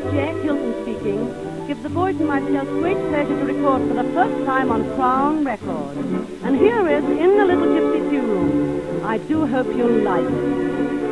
is Jack Hilton speaking. Gives the voice and myself great pleasure to record for the first time on Crown Records. And here is In the Little Gypsy Tea Room. I do hope you'll like it.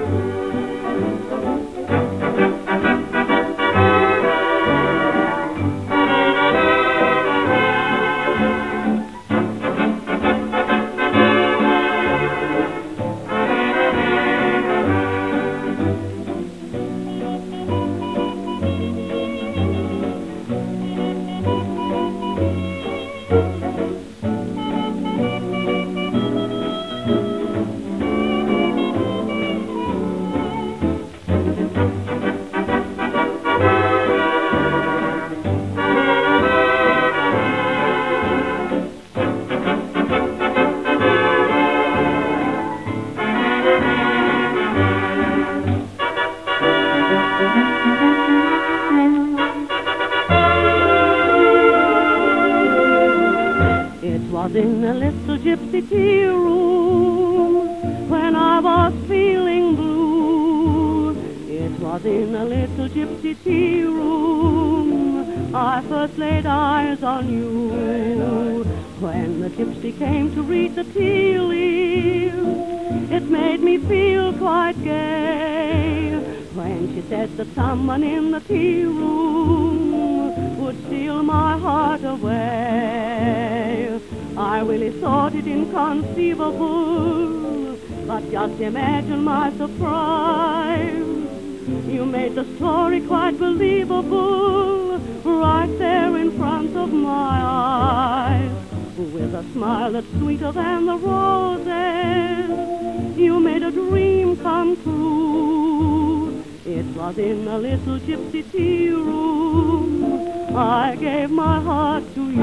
Was in a little gypsy tea room when I was feeling blue. It was in a little gypsy tea room I first laid eyes on you. When the gypsy came to read the tea leaves, it made me feel quite gay. When she said that someone in the tea room would steal my heart away, I really thought it inconceivable, but just imagine my surprise. You made the story quite believable, right there in front of my eyes. With a smile that's sweeter than the roses, you made a dream come true. It was in a little gypsy tea room I gave my heart to you.